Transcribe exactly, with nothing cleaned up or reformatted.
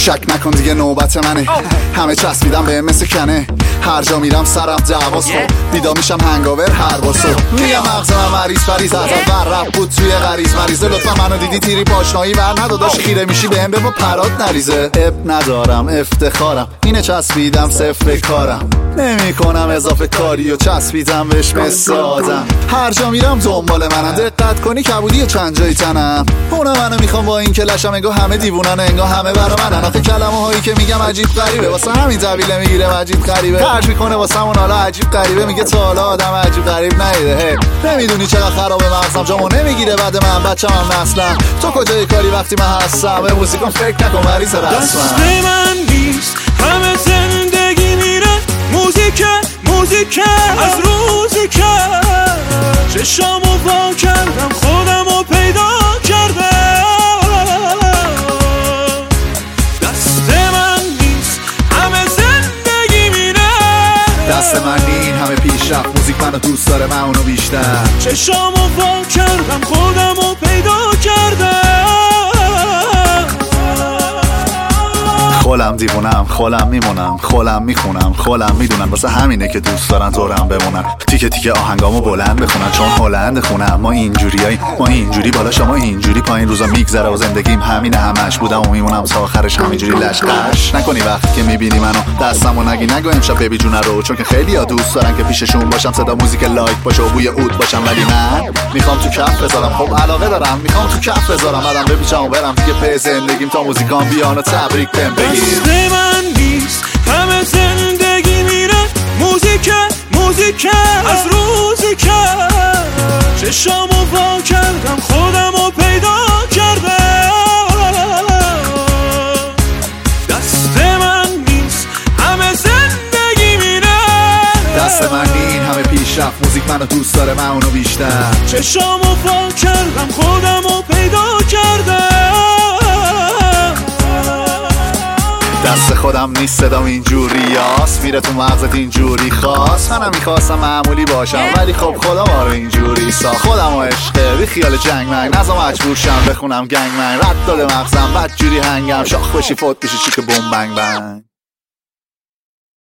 شک نکن دیگه نوبت منه. همه چسبیدم به مثل کنه، هر جا میرم سرم دعواست. خب بیدا میشم هنگاور هر باسو. میگم مغز من مریض فریز از اول رپ بود توی غریز مریضه. لطفا منو دیدی تیری پاشنایی ور نداداش، خیره میشی بهم بگو پرات نریزه. اب ندارم افتخارم، اینه چسبیدم صفر کارم، نمی کنم اضافه کاری و چسبیدم بهش مثل آدم. هر جا میرم دنبال منم، دقت کنی کبودی چند جایی تنم. اونا منو میخوام با این کلشم، انگار همه دیوونن، انگار همه برا منن. آخه کلمه هایی که میگم عجیب غریبه، واسه همین طویله میگیره عجیب غریبه. خرج میکنه واسه اون حالا عجیب غریبه، میگه تا حالا آدم عجیب غریب ندیده. نمیدونی چقدر خرابه مغزم، جامو نمیگیره بعد من بچه‌م هم نسلم. تو کجای کاری وقتی من هستم؟ به موزیکم فکر نکن مریض رسمم. دست من نیست همه زندگی میره موزیک موزیک از روزی که چشامو وا کردم خودمو پیدا کردم. دست من نیست همه زندگی میره، دست من این همه پیشرفت، موزیک منو دوست داره من اونو بیشتر. چشامو وا کردم خودمو پیدا کردم. خولم دیوونم، خولم میمونم، خولم میخونم، خولم میدونن، واسه همینه که دوست دارن دورم بمونن. تیکه تیکه آهنگامو بلند بخونن چون هلند خونم. ما اینجوریایی، ما اینجوری بالا، شما اینجوری پایین. روزا میگذره و زندگیم همینه، همش بودم و میمونم تا آخرش همینجوری لشقش. نکنی وقتی که میبینی منو دستمو نگی نگو امشب بیبی جونه رو، چون که خیلیا دوست دارن که پیششون باشم، صدا موزیک لایک باشه و بوی عود باشم. ولی من میخوام تو کف بذارم، خب علاقه دارم میخوام تو کف بذارم، بعدم بپیچم و برم دیگه به زندگیم تا موزیکام بیان و تبریک بهم بگی. دست من نیست همه زندگی میره موزیک موزیک از روزی که چشامو وا کردم خودمو پیدا کردم. دست من نیست همه زندگی میره، دست من این همه پیشرفت، موزیک منو دوست داره من اونو بیشتر. چشامو وا کردم خودمو پیدا کردم. دست خودم نیست صدام اینجوری هاست، میره تو مغزت اینجوری خواست. منم میخواستم معمولی باشم ولی خب خدا ما رو اینجوری ساخت. خودم و عشقه بی خیال جنگ من، نظام مجبور شم بخونم گنگ من. رد داده مغزم بد جوری هنگم، شاخ بشی فوت بشی چیک بوم بنگ بنگ.